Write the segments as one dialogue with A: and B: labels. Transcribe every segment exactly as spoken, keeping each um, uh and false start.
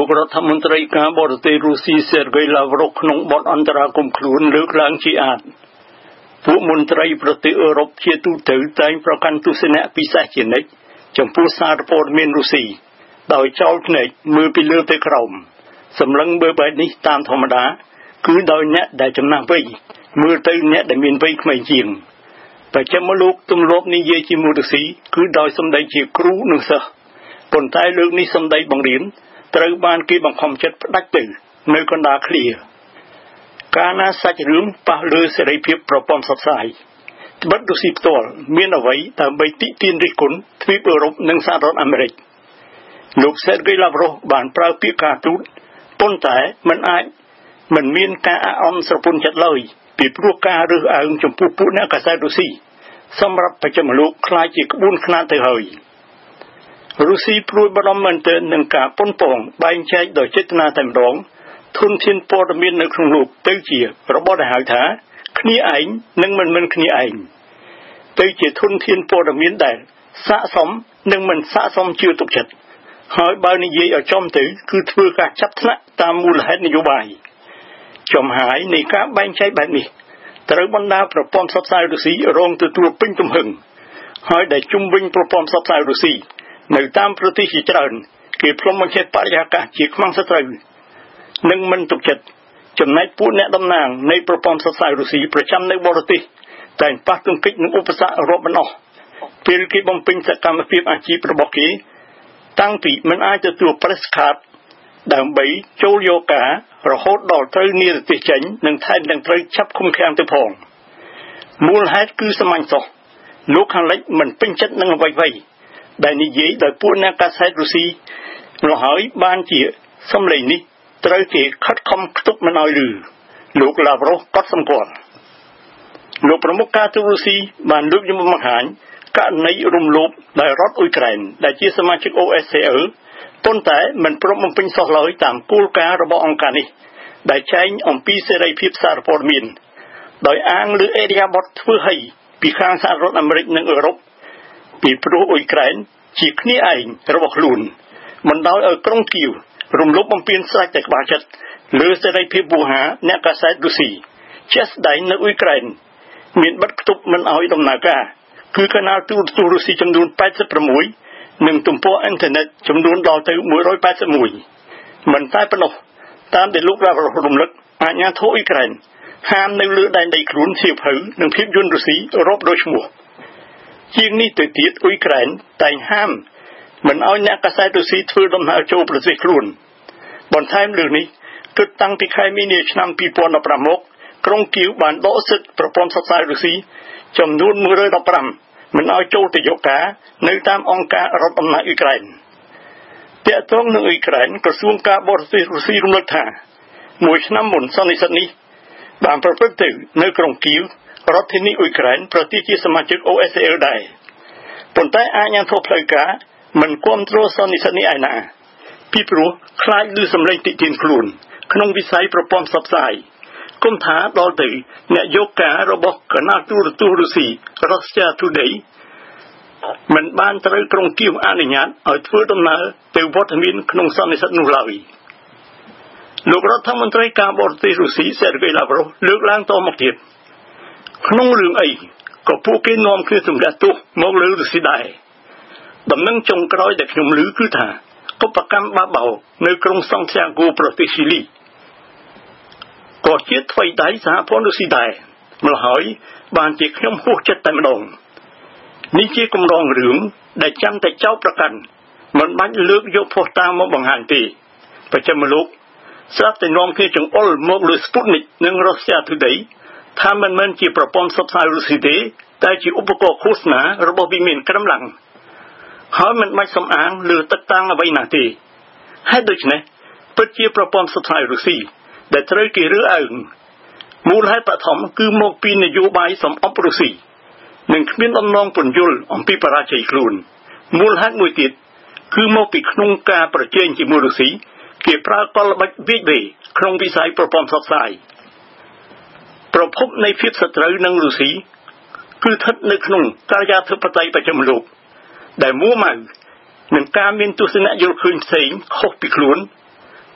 A: លោករដ្ឋមន្ត្រីការបរទេសរុស្ស៊ី Sergei Lavrov ក្នុងបទអន្តរាគមន៍ខ្លួនលើកឡើងជាអាចពួកមន្ត្រីប្រទេសអឺរ៉ុបជាទូទៅតែងប្រកាន់ទស្សនៈពិសេសជានិច្ចចំពោះសារព័ត៌មានរុស្ស៊ីដោយចោលភ្នែកមើលពីលើទៅក្រោមសម្លឹងមើលបែបនេះតាមធម្មតាគឺដោយអ្នកដែលចំណាស់វ័យមើលទៅអ្នកដែលមានវ័យក្មេងជាងបច្ចុប្បន្នលោកទម្លាប់និយាយជាមួយរុស្ស៊ីគឺដោយសម្ដីជាគ្រូនិងសិស្សប៉ុន្តែលើកនេះសម្ដីបង្រៀនត្រូវបានគេបង្ខំចិត្តផ្ដាច់ទៅនៅកណ្ដាលឃ្លាកាលណាសាច់រឿងប៉ះលើសេរីភាពប្រព័ន្ធផ្សព្វផ្សាយត្បិតរុស្ស៊ីផ្ទាល់មានអ្វីដើម្បីទាក់ទាញរិះគន់ទ្វីបអឺរ៉ុបនិងសហរដ្ឋអាមេរិកលោក Sergei Lavrov បានប្រើពាក្យការទូតប៉ុន្តែมันអាចមិនមានការអាក់អន់ស្រពន់ចិត្តឡើយពីព្រោះការរើសអើងចំពោះពួកអ្នកកាសែតរុស្ស៊ីសម្រាប់បច្ចុប្បន្នលោកខ្លាចជាក្បួនខ្នាតទៅហើយរុស្ស៊ីព្រួយបារម្ភមែនទែននឹងការប៉ុនប៉ងបែងចែកដោយចេតនាតែម្ដងធនធានព័ត៌មាននៅក្នុងលោកទៅជារបស់ដែលហៅថាគ្នាឯងនិងមិនមិនគ្នាឯងទៅជាធនធានព័ត៌មានដែលស័ក្តិសមនិងមិនស័ក្តិសមជឿទុកចិត្តហើយបើនិយាយឲ្យចំទៅគឺធ្វើការចាប់ថ្នាក់តាមមូលហេតុនយោបាយចំហាយនៃការបែងចែកបែបនេះត្រូវបណ្ដាប្រព័ន្ធផ្សព្វផ្សាយរុស្ស៊ីរងទទួលពេញទំហឹងហើយដែលជុំវិញប្រព័ន្ធផ្សព្វផ្សាយរុស្ស៊ីនៅតាមប្រទេសជាច្រើនគេផ្លុំបញ្ជាបរិយាកាសជាខ្មាំងសត្រូវនិងមិនទុកចិត្តចំណែកពួកអ្នកតំណាងនៃប្រព័ន្ធផ្សព្វផ្សាយរុស្ស៊ីប្រចាំនៅបរទេសតែប៉ះទង្គិចនឹងឧបសគ្គរាប់មិនអស់ពេលគេបំពេញសកម្មភាពអាជីពរបស់គេតាំងពីមិនអាចទទួល press card ដើម្បីចូលយកការរហូតដល់ត្រូវនិរទេសចេញនិងថែមទាំងត្រូវចាប់ឃុំឃាំងទៅផងមូលហេតុគឺសាមញ្ញសោះលោកខាងលិចមិនពេញចិត្តនឹងអ្វីៗដែលនិយាយដោយពួកអ្នកកាសែតរុស្ស៊ីនោះហើយបានជាសម្លេងនេះត្រូវគេខិតខំខ្ទប់មិនឲ្យឮលោក Lavrov ក៏សម្គាល់លោកប្រមុខការទូតរុស្ស៊ីបានលើកយកមកបង្ហាញករណីរំលោភដោយរដ្ឋអ៊ុយក្រែនដែលជាសមាជិក អូ អេស ซี អឺ ប៉ុន្តែមិនព្រមបំពេញសោះឡើយតាមគោលការណ៍របស់អង្គការនេះដែលចែងអំពីសេរីភាពសារព័ត៌មានដោយអាងលើអេរិយាបថធ្វើហីពីខាងសហរដ្ឋអាមេរិកនិងអឺរ៉ុបពីព្រោះអ៊ុយក្រែនជាគ្នាឯងរបស់ខ្លួនមិនដោយឲ្យក្រុងគៀវរំលោភបំពានស្រេចតែក្បាលចិត្តលើសេរីភាពវោហាអ្នកកាសែតរុស្ស៊ីជាស្ដែងនៅអ៊ុយក្រែនមានបិទគប់មិនឲ្យដំណើរការគឺកាណាលទូរទស្សន៍រុស្ស៊ីចំនួនแปดสิบหกនិងទំព័រអ៊ីនធឺណិតចំនួនដល់ទៅមួយរយแปดสิบเอ็ดមិនតែប៉ុណ្ណោះតាមដែលលោករំលឹកអាជ្ញាធរអ៊ុយក្រែនហាមនៅលើដែនដីខ្លួនសៀវភៅនិងភាពយន្តរុស្ស៊ីរាប់រយឈ្មោះជាងនេះទៅទៀតអ៊ុយក្រែនតែងហាមមិនឲ្យអ្នកកាសែតរុស្ស៊ីធ្វើដំណើរចូលប្រទេសខ្លួនបន្ថែមលើនេះគិតតាំងពីខែមីនាឆ្នាំពីរពាន់ដប់ប្រាំមកក្រុងគៀវបានដកសិទ្ធិប្រព័ន្ធផ្សព្វផ្សាយរុស្ស៊ីចំនួនមួយរយដប់ប្រាំមិនឲ្យចូលទៅយកការនៅតាមអង្គការរដ្ឋអំណាចអ៊ុយក្រែនទាក់ទងនឹងអ៊ុយក្រែនក្រសួងការបរទេសរុស្ស៊ីរំលឹកថាមួយឆ្នាំមុនសន្និសីទនេះបានប្រព្រឹត្តទៅនៅក្រុងគៀវរដ្ឋធានីអ៊ុយក្រែនប្រទេសជាសមាជិក អូ អេស ซี អឺ ដែរប៉ុន្តែអាជ្ញាធរផ្លូវការមិនគាំទ្រសន្និសីទនេះឯណាពីព្រោះខ្លាចឮសម្លេងតិទៀនខ្លួនក្នុងវិស័យប្រព័ន្ធផ្សព្វផ្សាយគុំថាដល់ទៅអ្នកយកការរបស់កាណាលទូរទស្សន៍រុស្ស៊ី Russia Today មិនបានត្រូវក្រុងគៀវអនុញ្ញាតឲ្យធ្វើដំណើរទៅវត្តមានក្នុងសន្និសីទនោះឡើយលោករដ្ឋមន្ត្រីការបរទេសរុស្ស៊ី Sergei Lavrov លើកឡើងតមកទៀតក្នុងរឿងអីក៏ពួកគេនាំគ្នាទម្លាក់ទោសមកលើរុស្ស៊ីដែរដំណឹងចុងក្រោយដែលខ្ញុំឮគឺថាកុបកម្មបាបោនៅក្រុងសង់ទីយ៉ាហ្គោប្រទេសស៊ីលីក៏ជាថ្មីដៃសហព័ន្ធរុស្ស៊ីដែរម្ល៉េះហើយបានជាខ្ញុំហួសចិត្តតែម្ដងនេះជាគម្រោងរឿងដែលចាំតែចោទប្រកាន់មិនបាច់លើកយកភស្តុតាងមកបង្ហាញទេបច្ចុប្បន្នលោកស្រាប់តែនាំគ្នាចង្អុលមកលើ Sputnik និង Russia Today ថាមិនមែនជាប្រព័ន្ធផ្សព្វផ្សាយរុស្ស៊ីទេតែជាឧបករណ៍ឃោសនារបស់វិមានក្រំឡាំងហើយមិនបាច់សំអាងលើទឹកតាំងអ្វីណាទេហេតុដូច្នេះពិតជាប្រព័ន្ធផ្សព្វផ្សាយរុស្ស៊ីដែលត្រូវគេរើសអើងមូលហេតុបឋមគឺមកពីនយោបាយសំអប់រុស្ស៊ីនិងគ្មានដំណងពន្យល់អំពីបរាជ័យខ្លួនមូលហេតុមួយទៀតគឺមកពីក្នុងការប្រជែងជាមួយរុស្ស៊ីគេប្រើកលល្បិចវិវេក្នុងវិស័យប្រព័ន្ធផ្សព្វផ្សាយប្រភពនៃភាពសត្រូវនឹងរុស្ស៊ីគឺស្ថិតនៅក្នុងការិយាធិបតេយ្យបច្ចុប្បន្នលោកដែលមួម៉ៅនឹងការមានទស្សនៈយល់ឃើញផ្សេងខុសពីខ្លួន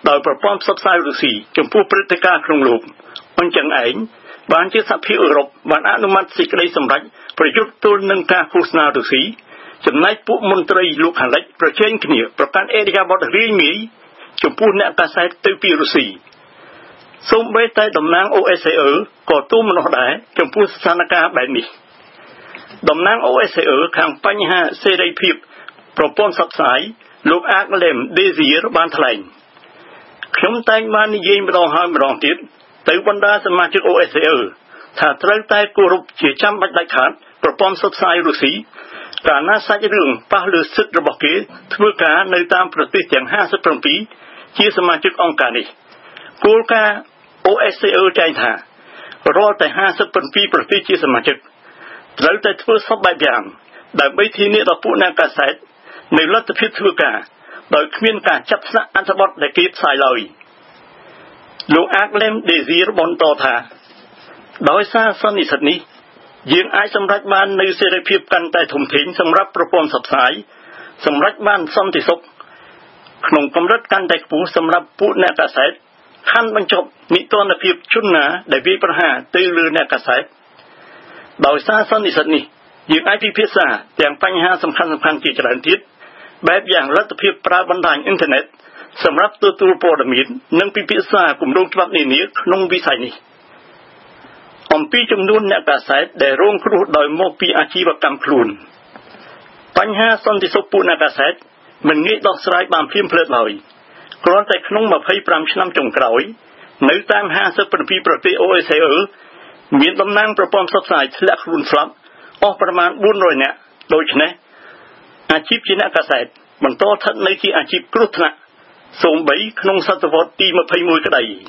A: ដោយប្រព័ន្ធផ្សព្វផ្សាយរុស្ស៊ីចំពោះព្រឹត្តិការណ៍ក្នុងលោកអញ្ចឹងឯងបានជាសហភាពអឺរ៉ុបបានអនុម័តសេចក្តីសម្រេចប្រយុទ្ធទល់នឹងការឃោសនារុស្ស៊ីចំណែកពួកមន្ត្រីលោកខាងលិចប្រជែងគ្នាប្រកាន់អេរិយាបថរាយមាយចំពោះអ្នកកាសែតទៅពីរុស្ស៊ីសូម្បីតែតំណាង អូ អេស អេ ក៏ទូមនោះដែរចំពោះស្ថានភាពបែបនេះតំណាង អូ អេស អេ ខាងបញ្ហាសេរីភាពប្រព័ន្ធផ្សព្វផ្សាយលោកអាកឡេមដេស៊ីរបានថ្លែងខ្ញុំតែងបាននិយាយម្ដងហើយម្ដងទៀតទៅបណ្ដាសមាជិក អូ អេស អេ ថាត្រូវតែគោរពជាចាំបាច់ដាច់ខាតប្រព័ន្ធផ្សព្វផ្សាយរុស្ស៊ីកាលណាសាច់រឿងប៉ះលើសិទ្ធិរបស់គេធ្វើការនៅតាមប្រទេសទាំងห้าสิบเจ็ดជាសមាជិកអង្គការនេះគោលការណ៍ អូ អេស អេ ចែងថារាល់តែห้าสิบเจ็ดប្រទេសជាសមាជិកត្រូវតែធ្វើសពបែបយ៉ាងដើម្បីធានាដល់ពួកអ្នកកាសែតនៅលទ្ធភាពធ្វើការដោយគ្មានការចាប់ស្នាក់អត្ថបទដែលគេផ្សាយឡើយលោកអាកឡេមដេស៊ីរបន្តថាដោយសារសន្និសីទនេះយើងអាចសម្រេចបាននូវសេរីភាពកាន់តែធំធេងសម្រាប់ប្រព័ន្ធផ្សព្វផ្សាយសម្រេចបានសន្តិសុខក្នុងកម្រិតកាន់តែខ្ពស់សម្រាប់ពួកអ្នកកាសែតខាន់បញ្ចប់នីតិរដ្ឋភាពជនណាដែលវាយប្រហារទៅលើអ្នកកាសែតដោយសារសន្និសីទនេះយើងអាចពិភាក្សាទាំងបញ្ហាសំខាន់ៗជាច្រើនទៀតបែបយ៉ាងលទ្ធភាពប្រើបណ្ដាញអ៊ីនធឺណិតសម្រាប់ទទួលព័ត៌មាននិងពិភាក្សាគម្រោងច្បាប់នានាក្នុងវិស័យនេះអំពីចំនួនអ្នកកាសែតដែលរងគ្រោះដោយមកពីអាជីវកម្មខ្លួនបញ្ហាសន្តិសុខពួកអ្នកកាសែតមិនងាយដោះស្រាយបានភ្លាមភ្លើតឡើយគ្រាន់តែក្នុងยี่สิบห้าឆ្នាំចុងក្រោយនៅតាមห้าสิบเจ็ดប្រទេស អូ អេស អេ មានតំណាងប្រព័ន្ធផ្សព្វផ្សាយធ្លាក់ខ្លួនស្លាប់អស់ប្រមាណbốn trămនាក់ដូច្នេះអាជីពជាអ្នកកាសែតបន្តស្ថិតនៅជាអាជីពគ្រោះថ្នាក់សូម្បីក្នុងសតវត្សទីยี่สิบเอ็ดក្តី